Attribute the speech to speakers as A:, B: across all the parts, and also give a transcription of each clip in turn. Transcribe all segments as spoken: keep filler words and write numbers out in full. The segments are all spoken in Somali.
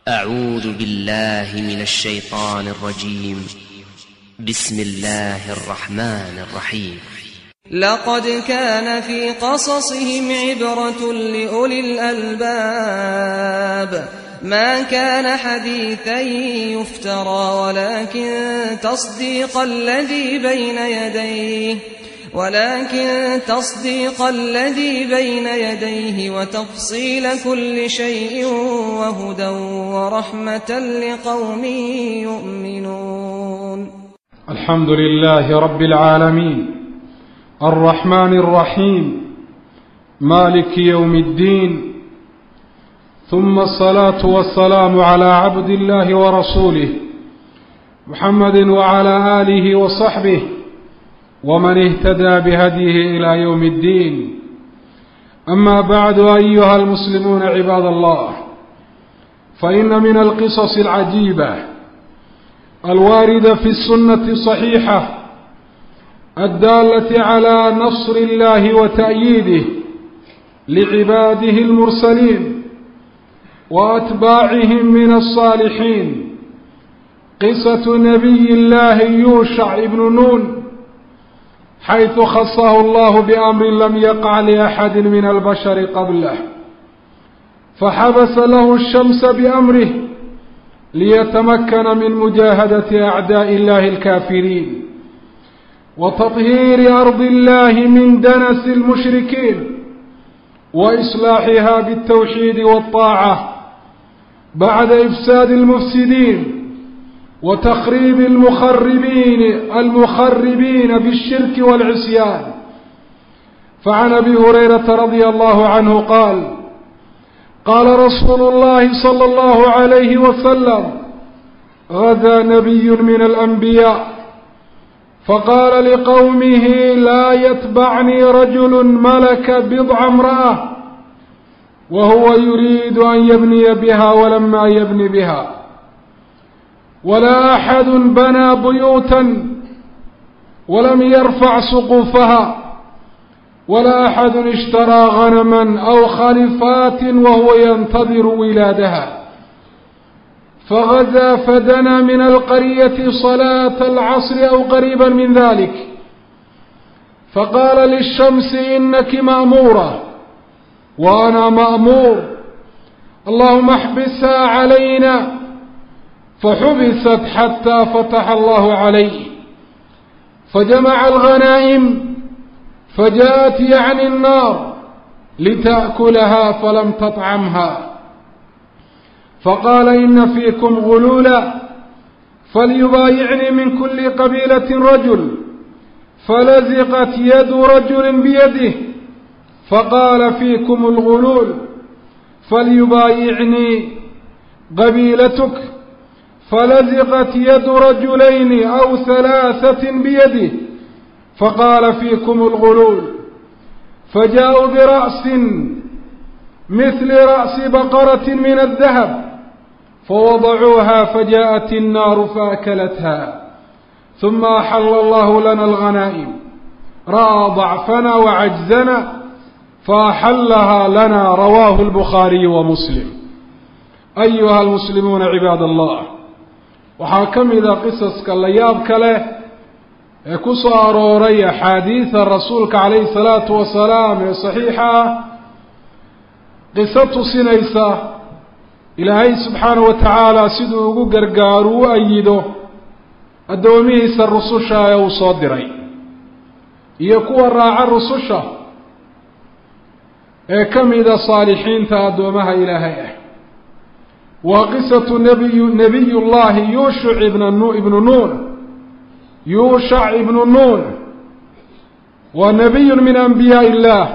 A: أعوذ بالله من الشيطان الرجيم. بسم الله الرحمن الرحيم.
B: لقد كان في قصصهم عبرة لأولي الألباب ما كان حديثا يفترى ولكن تصديق الذي بين يديه ولكن تصديق الذي بين يديه وتفصيل كل شيء وهدى ورحمة لقوم يؤمنون.
C: الحمد لله رب العالمين الرحمن الرحيم مالك يوم الدين، ثم الصلاة والسلام على عبد الله ورسوله محمد وعلى آله وصحبه ومن اهتدى بهديه إلى يوم الدين. أما بعد، أيها المسلمون عباد الله، فإن من القصص العجيبة الواردة في السنة الصحيحة الدالة على نصر الله وتأييده لعباده المرسلين وأتباعهم من الصالحين قصة نبي الله يوشع بن نون، حيث خصه الله بأمر لم يقع لأحد من البشر قبله، فحبس له الشمس بأمره ليتمكن من مجاهدة أعداء الله الكافرين وتطهير أرض الله من دنس المشركين وإصلاحها بالتوحيد والطاعة بعد إفساد المفسدين وتخريب المخربين المخربين بالشرك والعصيان. فعن أبي هريرة رضي الله عنه قال: قال رسول الله صلى الله عليه وسلم: غزا نبي من الأنبياء فقال لقومه: لا يتبعني رجل ملك بضع امرأة وهو يريد أن يبني بها ولما يبني بها، ولا أحد بنى بيوتا ولم يرفع سقوفها، ولا أحد اشترى غنما أو خلفات وهو ينتظر ولادها. فغزا فدنا من القرية صلاة العصر أو قريبا من ذلك، فقال للشمس: إنك مأمورة وأنا مأمور، اللهم احبسها علينا. فحبست حتى فتح الله عليه، فجمع الغنائم فجاءت يعني النار لتأكلها فلم تطعمها، فقال: إن فيكم غلولا فليبايعني من كل قبيلة رجل، فلزقت يد رجل بيده فقال: فيكم الغلول فليبايعني قبيلتك، فلزقت يد رجلين أو ثلاثة بيده فقال: فيكم الغلول. فجاءوا برأس مثل رأس بقرة من الذهب فوضعوها فجاءت النار فأكلتها، ثم أحل الله لنا الغنائم، رأى ضعفنا وعجزنا فأحلها لنا. رواه البخاري ومسلم. أيها المسلمون عباد الله، waxaa ka mid a qisaska la yaabka leh ee ku soo arooray axaadiida rasuulka calayhi salaatu wasalaam ee saxiixa ah, qiso tusinaysa ilaahay subxaanahu wa tacaala siduu ugu gargaaru u ayido addoomihiisa rususha ee uu soo diray iyo kuwa raaca rususha ee ka mida saalixiinta addoomaha ilaahay ah. وقصة نبي, نبي الله يوشع ابن نون يوشع ابن نون ونبي من أنبياء الله،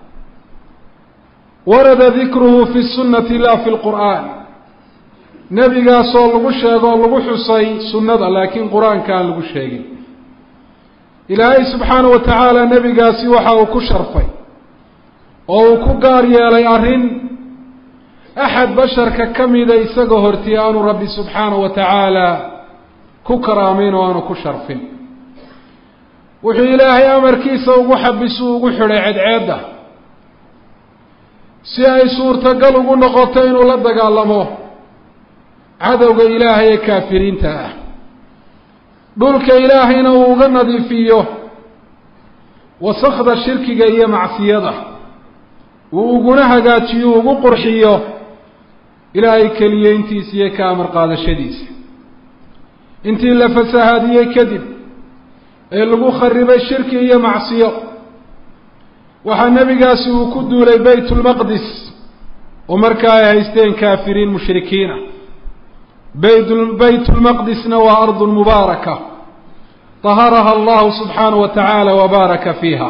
C: ورد ذكره في السنة لا في القرآن. نبي قاسوا لغشة لغحصي سنة لكن قرآن كان لغشة. إلهي سبحانه وتعالى نبي قاسي وحاو كشرفي أو كقاريا ليأرين أحد بشر ككميدا يسقى هرتيان ربي سبحانه وتعالى ككرامين وأنا كشرفين. وحي إلهي أمر كيسا وحبسوا وحري عد عادة si ay suurtagal ugu noqoto inuu la dagaalamo cadowga ilaahay ee kaafiriinta ah dhulka ilaahayna uu uga nadiifiyo wasakda shirkiga iyo macsiyada uu uguna hagaajiyo ugu qurxiyo ilaahay keliyeyntiisa iyo ka amar qaadashadiisa intii la fasahaadiyey kadib ee lagu kharibay shirki iyo macsiyo waxaa nebigaasi uu ku duulay baytulmaqdis oo markaa ay haysteen kaafiriin mushrikiina baytulmaqdisna waa ardun mubaaraka طهرها الله سبحانه وتعالى وبارك فيها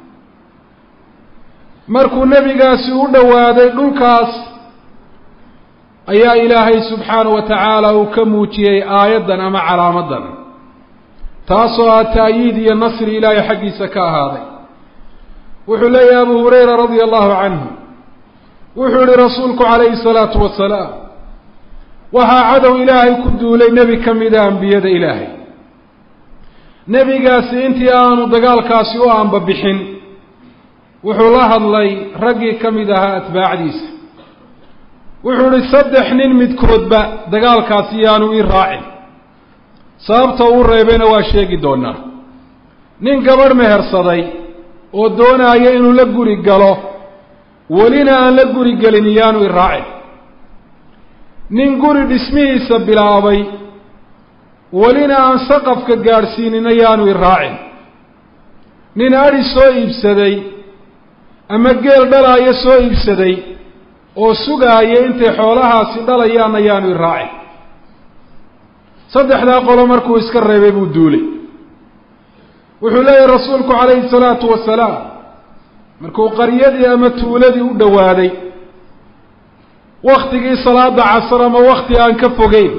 C: markuu nebigaasi u dhowaaday dhulkaas ayaa ilaahay subxaanaه wa tacaala uu ka muujiyey aayaddan ama calaamadan taasoo ah ta'yiid iyo nasri ilaahay xaggiisa ka ahaaday wuxuu leeyahay abu hurayra radia allahu canhu wuxuu yihi rasuulku calayhi الsalaatu wasalaam waxaa cadow ilaahay ku duulay nebi ka mida ambiyada ilaahay nebigaasi intii aanu dagaalkaasi u aanba bixin wuxuu la hadlay raggii ka mid ahaa atbaacdiisa wuxuu ihi saddex nin midkoodba dagaalkaasi yaanu ii raacin sababta uu reebayna waa sheegi doonaa nin gabadh mehersaday oo doonaya inuu la guri galo welina aan la guri gelin yaanu ii raacin nin guri dhismihiisa bilaabay welina aan saqafka gaadhsiinina yaanu i raacin nin adhi soo iibsaday ama geel dhalaayo soo iibsaday oo sugaaya intay xoolahaasi dhalayaanna yaanu i raacin saddexdaa qolo markuu iska reebay buu duulay wuxuu leeyahay rasuulku calayhi salaatu wasalaam markuu qaryadii ama tuuladii u dhowaaday waktigii salaada casar ama wakti aan ka fogeyn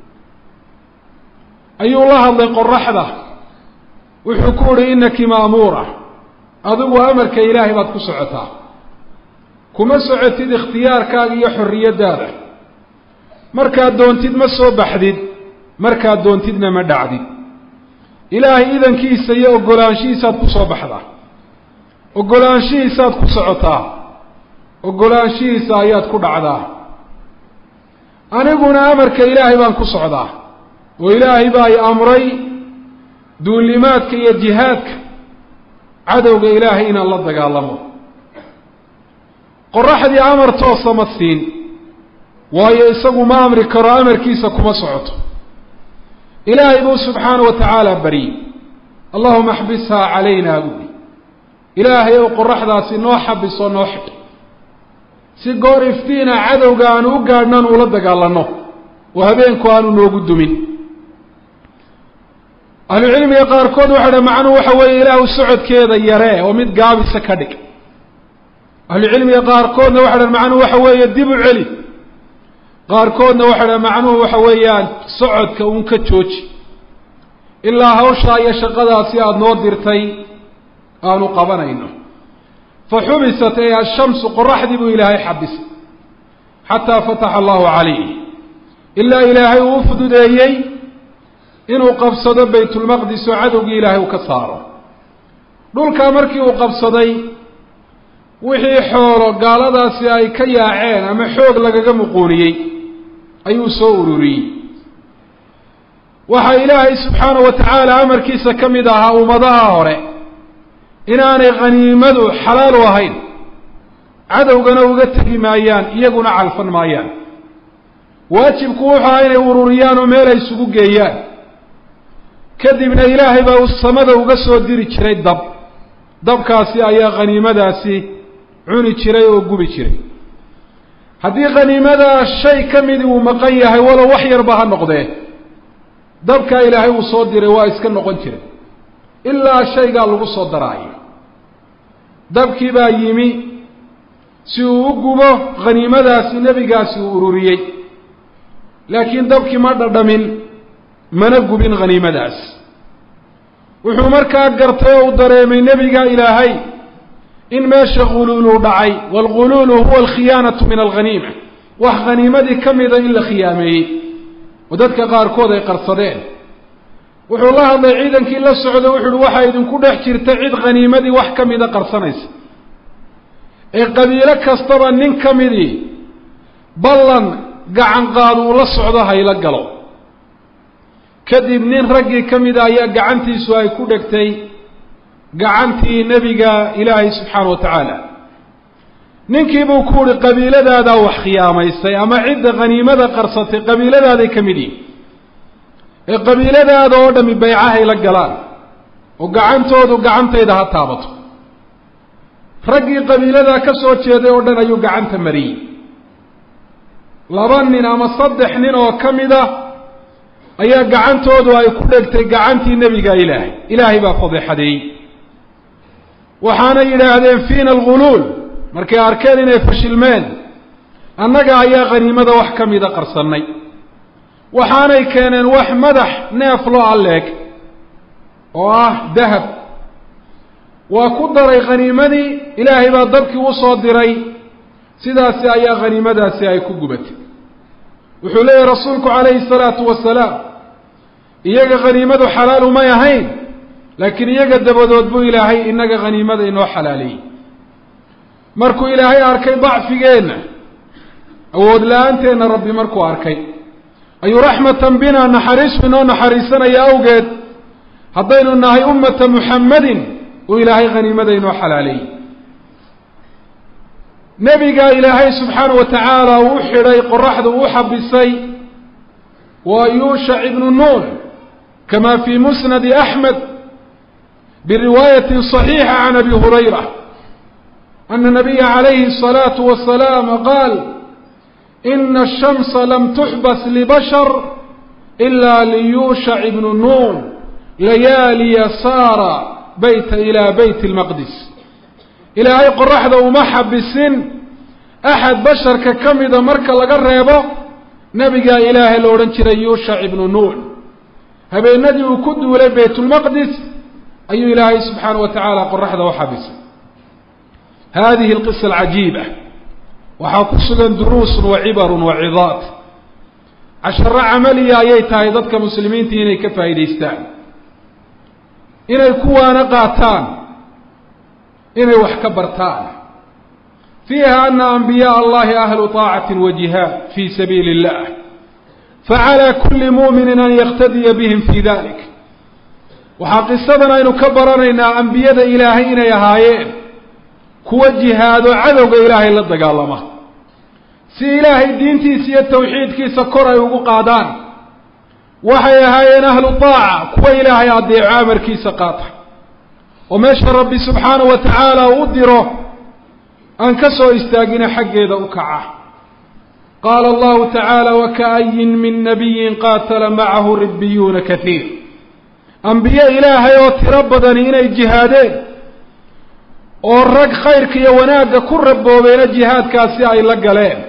C: ayuu la hadlay qoraxda wuxuu ku uhi innaki ma'muura adigu amarka ilaahay baad ku socotaa kuma socotid ikhtiyaarkaaga iyo xorriyaddaada markaad doontid ma soo baxdid markaad doontidna ma dhacdid ilaahay idankiisa iyo oggolaanshihiisaad ku soo baxdaa oggolaanshihiisaad ku socotaa oggolaanshihiisa ayaad ku dhacdaa aniguna amarka ilaahay baan ku socdaa oo ilaahay baa ay amray duulimaadka iyo jihaadka cadowga ilaahay inaan la dagaalamo qoraxdii amar toosa ma siin waayo isagu ma amri karo amarkiisa kuma socoto ilaahay buu subxaana wa tacaala baryey allahuma axbishaa calaynaa buui ilaahay ow qoraxdaasi noo xabisoo noo xidh si goor iftiina cadowga aanu u gaadhnan uula dagaalanno oo habeenku aanu noogu dumin ahlucilmiga qaarkood waxay dhahen macnuhu waxa weeye ilaahu socodkeeda yaree oo mid gaabisa ka dhig ahlucilmiga qaarkoodna waxay dhahen macnuhu waxa weeye dib u celi qaarkoodna waxay dhahen macnuhu waxa weeyaan socodka uun ka jooji ilaa hawshaa iyo shaqadaasi aada noo dirtay aanu qabanayno fa xubisat ee ashamsu qoraxdii buu ilaahay xabisay xataa fataxa allahu calayh ilaa ilaahay uu u fududeeyey inuu qabsado baytulmaqdis oo cadowgii ilaahay uu ka saaro dhulkaa markii uu qabsaday wixii xoolo gaaladaasi ay ka yaaceen ama xoog lagaga muquuniyey ayuu soo ururiyey waxaa ilaahay subxaanahu wa tacaala amarkiisa ka mid ahaa ummadaha hore inaanay khaniimadu xalaal u ahayn cadowgana uga tegi maayaan iyaguna calfan maayaan waajibku wuxuu aha inay ururiyaan oo meel ay isugu geeyaan kadibna ilaahay baa uu samada uga soo diri jiray dab dabkaasi ayaa khaniimadaasi cuni jiray oo gubi jiray haddii khaniimadaa shay ka midii uu maqan yahay walow wax yarba ha noqdee dabkaa ilaahay uu soo diray waa iska noqon jiray ilaa shaygaa lagu soo daraayo dabkii baa yimi si uu u gubo khaniimadaasi nebigaasi uu ururiyey laakiin dabkii ma dhadhamin mana gubin khaniimadaas wuxuu markaa gartay oo u dareemay nebiga ilaahay in meesha khuluulu dhacay waalghuluulu huwa alkhiyaanatu min alghaniima wax khaniimadii ka mida in la khiyaameeyey oo dadka qaarkood ay qarsadeen wuxuu la hadlay ciidankii la socda wuxu uhi waxaa idinku dhex jirta cid khaniimadii wax ka mida qarsanaysa ee qabiilo kastaba nin ka midii ballan gacan qaad uu la socdo hayla galo kadib nin raggii ka mid a ayaa gacantiisu ay ku dhegtay gacantii nebiga ilaahay subxaana wa tacaala ninkii buu ku uhi qabiiladaadaa wax khiyaamaysay ama cidda khaniimada qarsatay qabiiladaaday ka mid yihin ee qabiiladaada oo dhami baycahay la galaan oo gacantoodu gacantayda ha taabato raggii qabiiladaa ka soo jeeday oo dhan ayuu gacanta mariyey laba nin ama saddex nin oo ka mid ah ayaa gacantoodu ay ku dhegtay gacantii nebiga ilaahay ilaahay baa fadeexadeeyey waxaana yidhaahdeen fiina alguluul markay arkeen inay fashilmeen annaga ayaa khaniimada wax ka mida qarsannay waxaanay keeneen wax madax neef loo alleeg oo ah dahab waa ku daray khaniimadii ilaahay baa dabkii u soo diray sidaasi ayaa khaniimadaasi ay ku gubatay wuxuu leeyahy rasuulku calayhi salaatu wasalaam iyaga khaniimadu xalaal umay ahayn laakiin iyaga dabadood buu ilaahay inaga khaniimada inoo xalaaleeyey markuu ilaahay arkay dacfigeenna awood la-aanteena rabbi markuu arkay ayuu raxmatan bina naxariisu inoo naxariisanaya awgeed haddaynu nahay ummata muxammadin uu ilaahay khaniimada inoo xalaaleeyey nebiga ilaahay subxaana wa tacaala uu u xidhay qoraxdu uu xabisay waa yuushac ibnu nuun kama fii musnadi axmed biriwaayatin صaxiixa can abi hurayra ana nabiya calayhi الصalaatu wasalaam qaal ina الshamsa lam tuxbas libashar ila liyuushac ibnu nuun layaaliya saara bayta ilaa bayt اlmaqdis ilaahay qoraxda uma xabisin axad basharka ka mida marka laga reebo nebigaa ilaahay la odhan jiray yuushac ibnu nuun habeenadii uu ku duulay baytulmaqdis ayuu ilaahay subxaana wa tacaala qoraxda u xabisay hadihi alqisa alcajiiba waxaa ku sugan duruusun wa cibarun wa cidaad casharo camaliya ayay tahay dadka muslimiinta inay ka faa'idaystaan inay kuwaana qaataan inay wax ka bartaan fiiha ana anbiyaء allahi ahlu طaacati wa jihaad fi sabiili اllah facalى kuli muumini an yaktadiya bihim fi dalik waxaa qisadan aynu ka baranaynaa ambiyada ilaahay inay ahaayeen kuwa jihaado cadowga ilaahay la dagaalama si ilaahay diintiisa iyo tawxiidkiisa kor ay ugu qaadaan waxay ahaayeen ahlu طaaca kuwa ilaahay adeeco amarkiisa qaata oo meesha rabbi subxaanahu wa tacaala u diro aan ka soo istaagina xaggeeda u kaca qaala allahu tacaala waka'ayin min nabiyin qaatala macahu ribbiyuuna kaiir ambiye ilaahay oo tiro badani inay jihaadeen oo rag khayrka iyo wanaagga ku raboobeena jihaadkaasi ay la galeen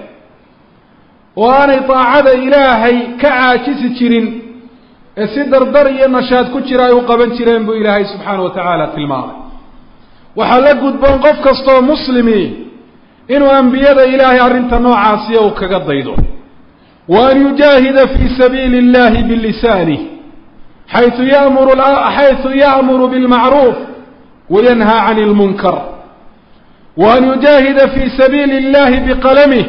C: oo aanay daacada ilaahay ka caajisi jirin ee si dardar iyo nashaad ku jira ay u qaban jireen buu ilaahay subxaana wa tacaala tilmaamay waxaa la gudboon qof kastoo muslimi inuu ambiyada ilaahay arrinta noocaasiya uu kaga daydo wa an yujaahida fii sabiili اllahi bilisanih xayثu yamuru xayثu ya'muru bilmacruuf wayanhaa can اlmunkar wa an yujaahida fii sabiili اllahi biqalamih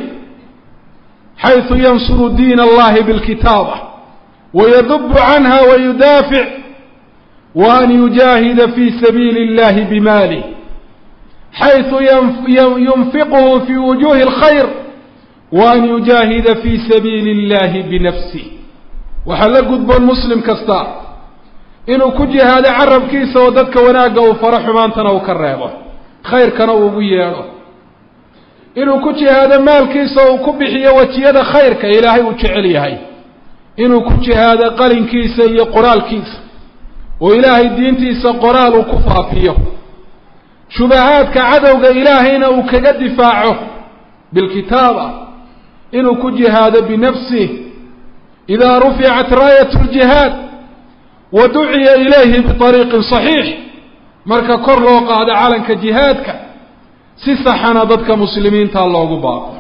C: xayثu yansuru diin allahi bilkitaaba ويذب عنها ويدافع وأن يجاهد في سبيل الله بماله حيث ينفقه في وجوه الخير وأن يجاهد في سبيل الله بنفسه وحل قدب المسلم كستا إنه كجهاد عرب كيسا وددك وناقه وفرح مانتنا وكرابه خير كانوا وبيانه إنه كجهاد مال كيسا وكبحي وتياد خير كإلهي وتعليهي inuu ku jihaado qalinkiisa iyo qoraalkiisa oo ilaahay diintiisa qoraal uu ku faafiyo shubahaadka cadowga ilaahayna uu kaga difaaco bilkitaaba inuu ku jihaado binafsih idaa ruficat raayat ljihaad wa duciya ilayhi biariiqin صaxiix marka kor loo qaado calanka jihaadka si saxana dadka muslimiinta loogu baaqo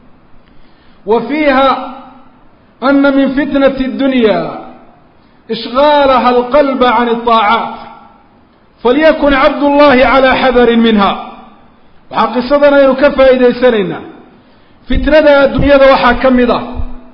C: wa fiiha أن من فتنة الدنيا إشغالها القلب عن الطاعات فليكن عبد الله على حذر منها وحقصدنا ينكفى إذا سننا فتنة الدنيا وحا كمضة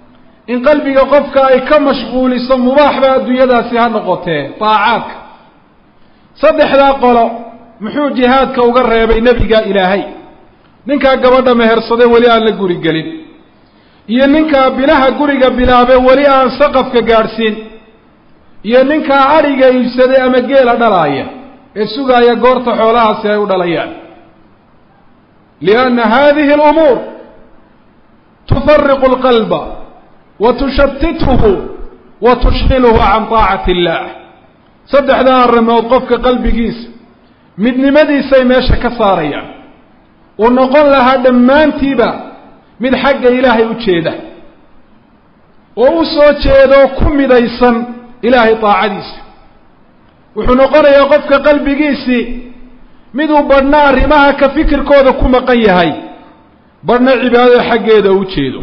C: in qalbiga qofka ay ka mashquuliso mubaaxba adduunyadaasi ha noqotee taacaadka saddexdaa qolo muxuu jihaadka uga reebay nebiga ilaahay ninkaa gabadha mehersaday weli aan la guri gelin iyo ninkaa bilaha guriga bilaabay weli aan saqafka gaadhsiin iyo ninkaa adhiga iibsaday ama geela dhalaaya ee sugaaya goorta xoolahaasi ay u dhalayaan lianna hadihi alumuur tufariqu alqalba wa tushatituhu wa tushqiluhu can taacati illaah saddexdaa arrimood qofka qalbigiisa midnimadiisay meesha ka saarayaan uu noqon lahaa dhammaantiiba mid xagga ilaahay u jeeda oo u soo jeedoo ku midaysan ilaahay taacadiisa wuxuu noqonayaa qofka qalbigiisii miduu badhna arrimaha ka fikirkooda ku maqan yahay badhna cibaadada xaggeeda u jeedo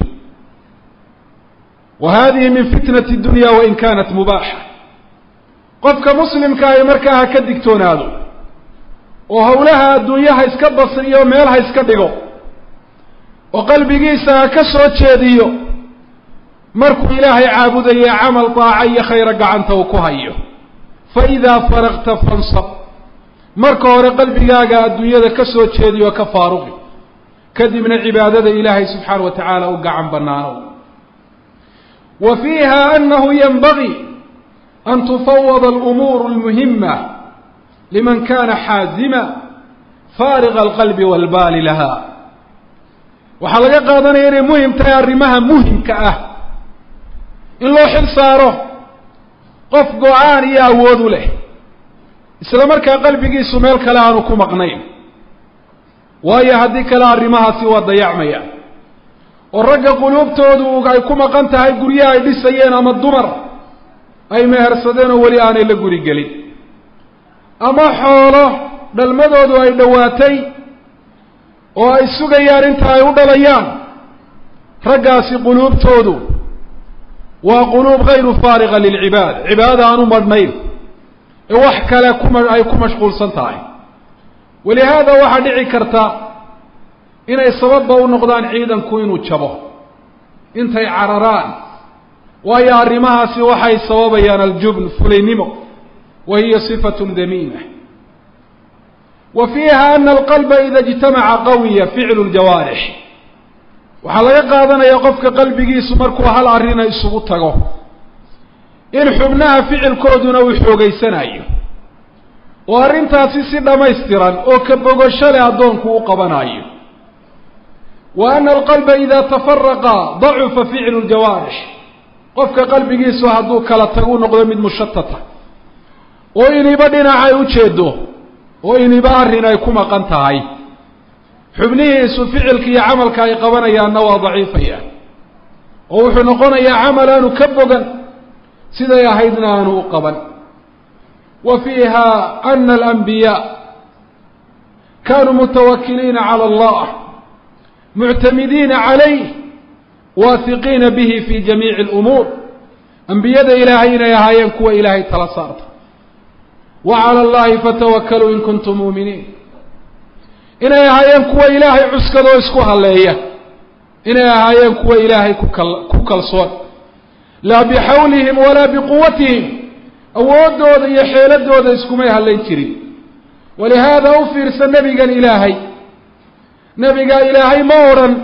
C: wa hadihi min fitnati dunya wain kaanat mubaaxa qofka muslimka ay markaa ha ka digtoonaado oo howlaha adduunyaha iska basriyo meel ha iska dhigo oo qalbigiisa ha ka soo jeediyo markuu ilaahay caabudaya camal taaca iyo khayra gacanta uu ku hayo fa idaa faraqta fansab marka hore qalbigaaga adduunyada ka soo jeediyo ka faaruqi kadibna cibaadada ilaahay subxaana wa tacaala u gacan bannaano wa fiiha annahu yanbagii an tufawada alumuuru almuhima liman kana xaazima faariqa alqalbi waalbaali laha waxaa laga qaadanaya inay muhim tahay arrimaha muhimka ah in loo xil saaro qof go-aan iyo awood u leh isla markaa qalbigiisu meel kale aanu ku maqnayn waayo haddii kale arrimahaasi waa dayacmaya oo ragga quluubtoodu ay ku maqan tahay guryaha ay dhisayeen ama dumar ay mehersadeen oo weli aanay la guri gelin ama xoolo dhalmadoodu ay dhowaatay oo ay sugayaan inta ay u dhalayaan raggaasi quluubtoodu waa quluub hayru faariqa lilcibaad cibaada aan u madhnayn ee wax kale kuma ay ku mashquulsan tahay walihaada waxaa dhici karta inay sababba u noqdaan ciidanku inuu jabo intay cararaan waayo arrimahaasi waxay sababayaan aljubn fulaynimo wa hiya sifatun damiima wa fiiha ana alqalba ida ijtamaca qawiya ficlu ljawaarix waxaa laga qaadanaya qofka qalbigiisu markuu hal arrina isugu tago in xubnaha ficilkooduna uu xoogaysanayo oo arrintaasi si dhammaystiran oo ka bogasho leh addoonku u qabanayo wa ana alqalba ida tafaraqa dacufa ficlu ljawaarix qofka qalbigiisu hadduu kala tagu noqdo mid mushatata oo iniba dhinacay u jeedo oo iniba arrin ay ku maqan tahay xubnihiisu ficilka iyo camalka ay qabanayaanna waa daciifayaan oo wuxuu noqonayaa camal aanu ka bogan siday ahaydna aanu u qaban wa fiiha ana alanbiyaa kaanuu mutawakiliina cala allah muctamidiina calayh waahiqiina bihi fi jamiici alumuur ambiyada ilaahay inay ahaayeen kuwa ilaahay tala saarta wa cala allahi fatawakkaluu in kuntum muuminiin inay ahaayeen kuwa ilaahay cuskadoo isku halleeya inay ahaayeen kuwa ilaahay kukal ku kalsoon laa bixawlihim walaa biquwatihim awooddooda iyo xeeladooda iskumay hallayn jirin walihaada u fiirsan nebigan ilaahay nebigaa ilaahay ma odhan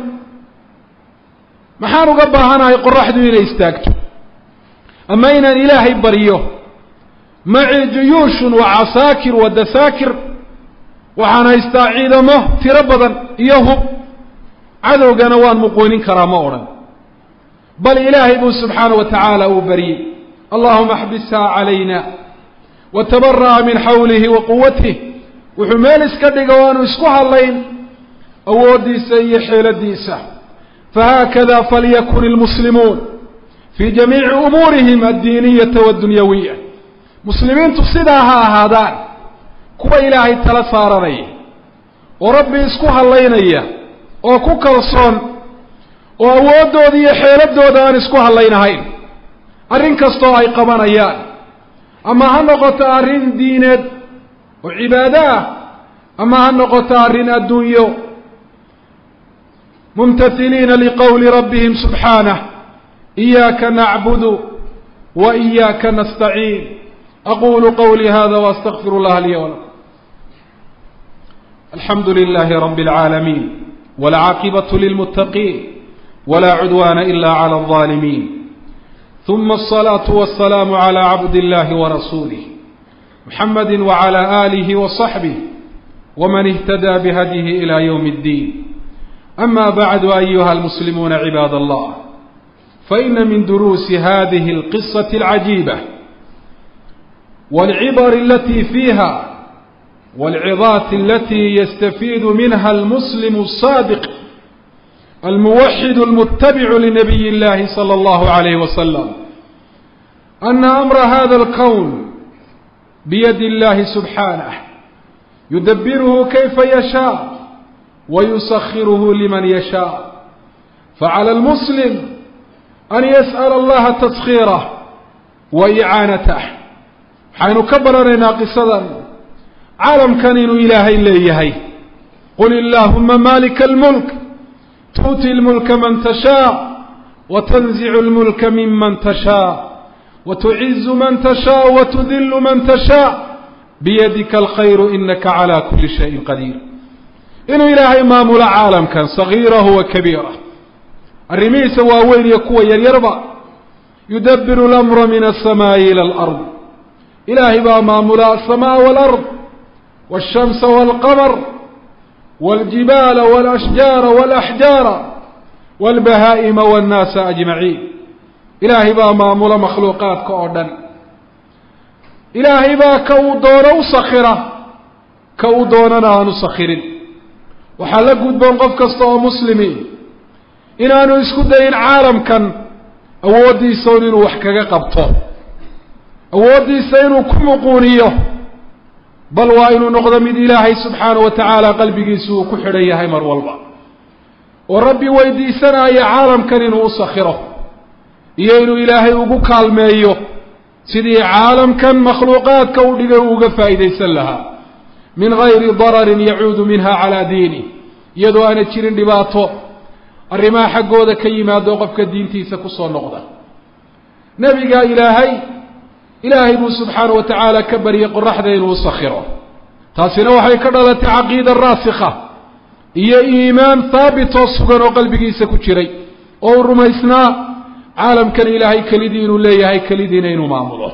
C: maxaan uga baahanahay qoraxdu inay istaagto ama inaan ilaahay baryo maci juyuushun wa casaakir wa dasaakir waxaan haystaa ciidamo tiro badan iyo hub cadowgana waan muqoonin karaa ma odhan bal ilaahay buu subxaana wa tacaala uu baryey allahuma axbishaa calayna wa tabara'a min xawlihi wa quwatih wuxuu meel iska dhiga o aanu isku hadlayn awooddiisa iyo xeeladiisa fahaakada falyakun ilmuslimuun fii jamiici umuurihim addiiniyata waddunyawiya muslimiintu sidaa ha ahaadaan kuwa ilaahay tala saaranaya oo rabbi isku hallaynaya oo ku kalsoon oo awooddooda iyo xeeladooda aan isku hallaynahayn arrin kastoo ay qabanayaan ama ha noqoto arrin diineed oo cibaado ah ama ha noqoto arrin adduunyo mumtathiliina liqowli rabbihim subxaanah إياك نعبد وإياك نستعين. أقول قولي هذا وأستغفر الله لي ولكم. الحمد لله رب العالمين، والعاقبة للمتقين، ولا عدوان إلا على الظالمين، ثم الصلاة والسلام على عبد الله ورسوله محمد وعلى آله وصحبه ومن اهتدى بهديه إلى يوم الدين. أما بعد، أيها المسلمون عباد الله، فإن من دروس هذه القصة العجيبة والعبر التي فيها والعظات التي يستفيد منها المسلم الصادق الموحد المتبع لنبي الله صلى الله عليه وسلم أن أمر هذا الكون بيد الله سبحانه، يدبره كيف يشاء ويسخره لمن يشاء. فعلى المسلم أن يسأل الله تسخيره وإعانته. حين كبرنا قصدا عالم كان إلهي إليه. قل اللهم مالك الملك تؤتي الملك من تشاء وتنزع الملك ممن تشاء وتعز من تشاء وتذل من تشاء بيدك الخير إنك على كل شيء قدير. إنه إلهي مامول عالم كان صغيره وكبيره، الرميس واوين يكوى يربع، يدبر الأمر من السماء إلى الأرض. إلهي با مامول السماء والأرض والشمس والقمر والجبال والأشجار والأحجار والبهائم والناس أجمعين. إلهي با مامول مخلوقات كأردن. إلهي با كودون وصخرة كودوننا نسخر. وحلق قدبان قفك استوى مسلمين inaanu isku dayin caalamkan awoodiisa inuu wax kaga qabto, awoodiisa inuu ku muquuniyo, bal waa inuu noqdo mid ilaahay subxaanahu wa tacaala qalbigiisu uu ku xidhan yahay mar walba, oo rabbi weydiisanaya caalamkan inuu u sakhiro iyo inuu ilaahay ugu kaalmeeyo sidii caalamkan makhluuqaadka u dhigay uga faa'iidaysan lahaa min gayri dararin yacuudu minha calaa diini, iyadoo aana jirin dhibaato arrimaha xaggooda ka yimaado qofka diintiisa ku soo noqda. nabiga ilaahay ilaahay buu subxaanahu wa tacaala ka baryay qoraxda inuu sakhiro. taasina waxay ka dhalatay caqiida raasikha iyo iimaan haabit oo sugan oo qalbigiisa ku jiray oo uu rumaysnaa caalamkan ilaahay kelidii inuu leeyahay, kelidiina inuu maamulo.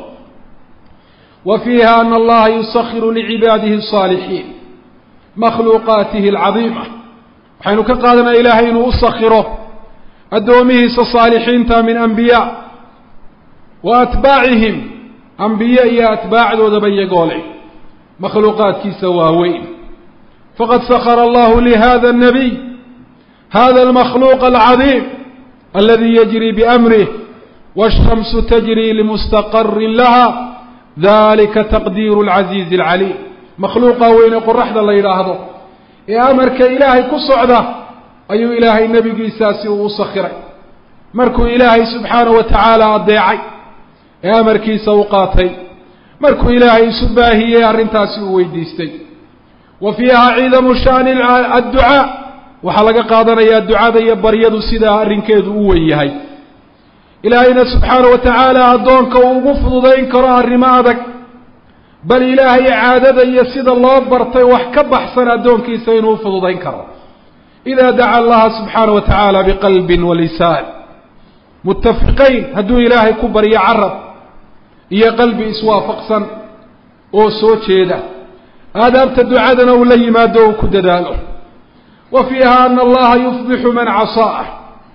C: wa fiiha ana allaha yusakhiru licibaadihi asaalixiin makhluuqaatihi alcadiima. waxaynu ka qaadanaa ilaahay inuu u sakhiro addoomihiisa saalixiinta min ambiyaa wa atbaacihim, ambiye iyo atbaacdoodaba iyagoo leh makhluuqaadkiisa waaweyn. faqad sakhara allahu lihada الnabiy hada almakhluuq alcadiim aladi yajri biamrih waالshamsu tajri limustaqarin laha dalika taqdiiru اlcaziizi اlcaliim. makhluuqa weyne qoraxda la yidhaahdo ee amarka ilaahay ku socda ayuu ilaahay nebigiisaasi uu u sakhiray markuu ilaahay subxaanahu wa tacaala adeecay ee amarkiisa u qaatay, markuu ilaahay isu baahiyey arrintaasi uu weydiistay. wa fiiha ciidamu shaani adducaa. waxaa laga qaadanayaa ducada iyo baryadu sidaa arrinkeedu u weyn yahay. ilaahayna subxaanahu wa tacaala addoonka uu ugu fududayn karo arrimo adag, bal ilaahay caadada iyo sida loo bartay wax ka baxsan addoonkiisa inuu fududayn karo. idaa daca allaha subxaanahu wa tacaala biqalbin walisaan muttafiqayn, hadduu ilaahay ku baryo carab iyo qalbi iswaafaqsan oo soo jeeda, aadaabta ducadana uu la yimaado uu ku dadaalo. wa fiiha ana allaha yufdixu man casaa'ah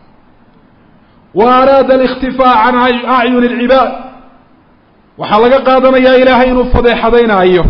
C: wa araada alikhtifaa'a can acyuni alcibaad. waxaa laga qaadanayaa ilaahay inuu fadeexadaynaayo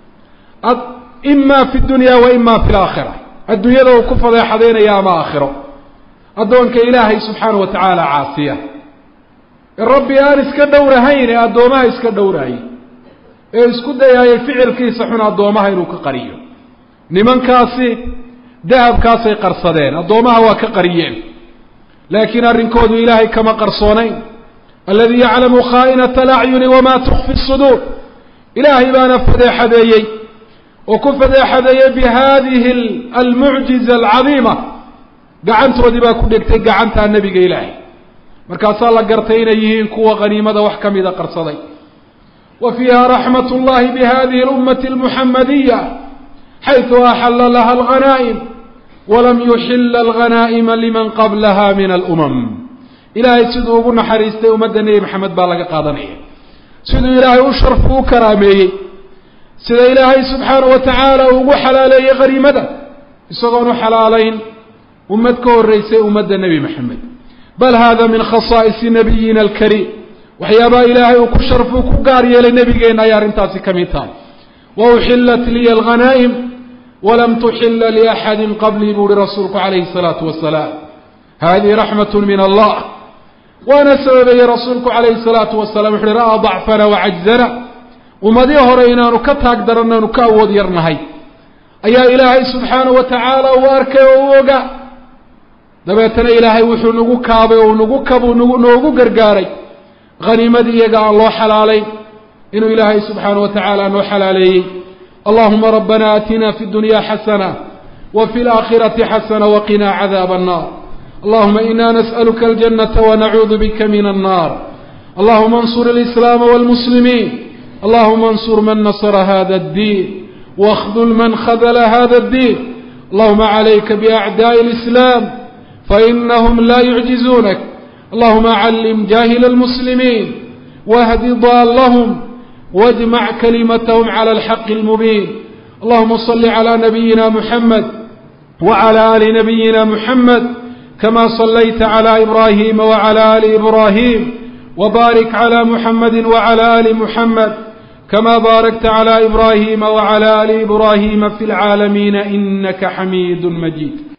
C: ima fi dunya wa ima fi laakhira. adduunyada uu ku fadeexadaynaya ama aakhiro addoonka ilaahay subxaanahu wa tacaala caasiya ee rabbi aan iska dhowrahayn ee addoomaha iska dhowraayay ee isku dayaayay ficilkiisa xun addoomaha inuu ka qariyo. nimankaasi dahabkaasay qarsadeen, addoomaha waa ka qariyeen, laakiin arrinkoodu ilaahay kama qarsoonayn. aladi yaclamu khaa'inata alacyuni wamaa tukfi suduur. ilaahay baana fadeexadeeyey oo ku fadeexadeeyey bihadihi almucjiza alcadiima. gacantoodii baa ku dhegtay gacantaa nebiga ilaahay. markaasaa la gartay inay yihiin kuwa qaniimada wax ka mida qarsaday wa fiiha raxmat ullahi bihadihi اlummati اlmuxamadiya xayثu axala laha alghanaa'im walam yuxila alghanaa'ima liman qablaha min alumam ilaahay siduu ugu naxariistay ummadda nebi maxamed baa laga qaadanaya siduu ilaahay u sharfu u karaameeyey sida ilaahay subxaanahu wa tacaala uu ugu xalaaleeyey qaniimada isagoon u xalaalayn ummad ka horreysay ummadda nebi maxamed bal hada min khasaa'isi nabiyina alkariim waxyaabaha ilaahay uu ku sharfuu ku gaar yeelay nebigeenna ayay arrintaasi ka mid tahay wa uxillat liya alghanaa'im walam tuxila liaxadin qablii buu uhi rasuulku calayhi الsalaatu wasalaam hadihi raxmat min allah waana sababeeyey rasuulku calayhi الsalaatu wasalaam wuxu uhi ra'aa dacfana wacajzana ummadii hore inaanu ka taag daranno anu ka awood yarnahay ayaa ilaahay subxaanahu wa tacaala uu arkay oo u ogaa dabeetana ilaahay wuxuu nagu kaabay oo nagu kabuu nagu noogu gargaaray haniimadii iyaga aan loo xalaalayn inuu ilaahay subxaanahu wa tacaala noo xalaaleeyey allahuma rabbana aatina fi اdunya xasana wa fi اlaakhirati xasana waqina cadaaba الnar allahuma ina nas'aluka aljanata wanacuudu bika min الnar allahuma اnsur اlislaama wاlmuslimiin allahuma اnsur man nasra hada اddiin واخذل من خذل هذا الدين اللهم عليك بأعداء الإسلام فإنهم لا يعجزونك اللهم علم جاهل المسلمين واهد ضالهم واجمع كلمتهم على الحق المبين اللهم صل على نبينا محمد وعلى آل نبينا محمد كما صليت على إبراهيم وعلى آل إبراهيم وبارك على محمد وعلى آل محمد كما باركت على إبراهيم وعلى آل إبراهيم في العالمين إنك حميد مجيد